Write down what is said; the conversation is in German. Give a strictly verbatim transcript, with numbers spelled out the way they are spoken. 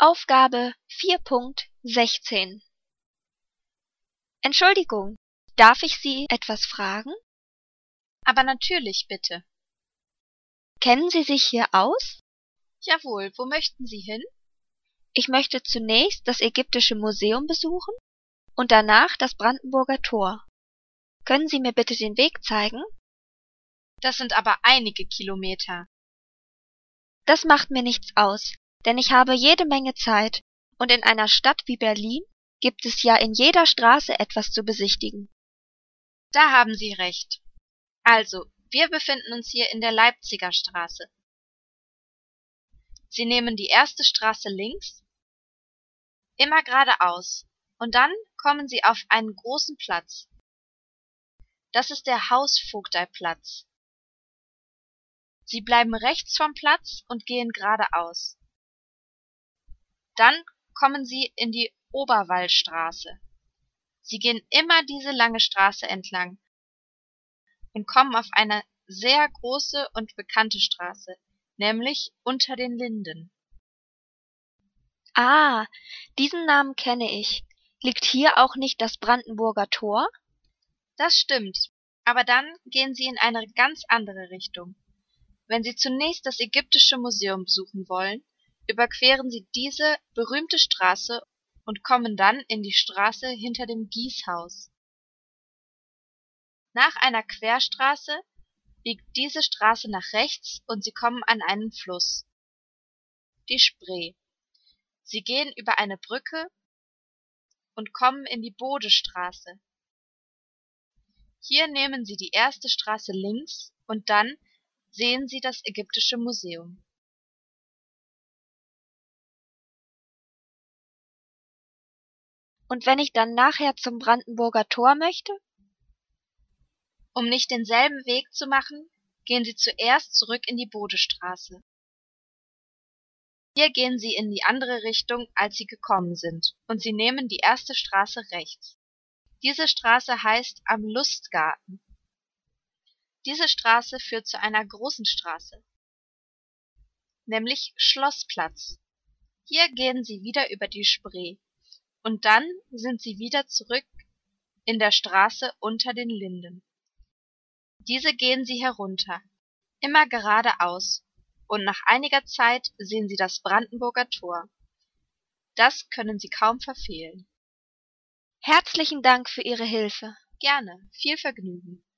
Aufgabe vier Punkt sechzehn. Entschuldigung, darf ich Sie etwas fragen? Aber natürlich, bitte. Kennen Sie sich hier aus? Jawohl, wo möchten Sie hin? Ich möchte zunächst das Ägyptische Museum besuchen und danach das Brandenburger Tor. Können Sie mir bitte den Weg zeigen? Das sind aber einige Kilometer. Das macht mir nichts aus, denn ich habe jede Menge Zeit, und in einer Stadt wie Berlin gibt es ja in jeder Straße etwas zu besichtigen. Da haben Sie recht. Also, wir befinden uns hier in der Leipziger Straße. Sie nehmen die erste Straße links, immer geradeaus, und dann kommen Sie auf einen großen Platz. Das ist der Hausvogteiplatz. Sie bleiben rechts vom Platz und gehen geradeaus. Dann kommen Sie in die Oberwallstraße. Sie gehen immer diese lange Straße entlang und kommen auf eine sehr große und bekannte Straße, nämlich Unter den Linden. Ah, diesen Namen kenne ich. Liegt hier auch nicht das Brandenburger Tor? Das stimmt, aber dann gehen Sie in eine ganz andere Richtung. Wenn Sie zunächst das Ägyptische Museum besuchen wollen, überqueren Sie diese berühmte Straße und kommen dann in die Straße hinter dem Gießhaus. Nach einer Querstraße biegt diese Straße nach rechts und Sie kommen an einen Fluss, die Spree. Sie gehen über eine Brücke und kommen in die Bodestraße. Hier nehmen Sie die erste Straße links und dann sehen Sie das Ägyptische Museum. Und wenn ich dann nachher zum Brandenburger Tor möchte? Um nicht denselben Weg zu machen, gehen Sie zuerst zurück in die Bodestraße. Hier gehen Sie in die andere Richtung, als Sie gekommen sind, und Sie nehmen die erste Straße rechts. Diese Straße heißt Am Lustgarten. Diese Straße führt zu einer großen Straße, nämlich Schlossplatz. Hier gehen Sie wieder über die Spree, und dann sind Sie wieder zurück in der Straße Unter den Linden. Diese gehen Sie herunter, immer geradeaus, und nach einiger Zeit sehen Sie das Brandenburger Tor. Das können Sie kaum verfehlen. Herzlichen Dank für Ihre Hilfe. Gerne, viel Vergnügen.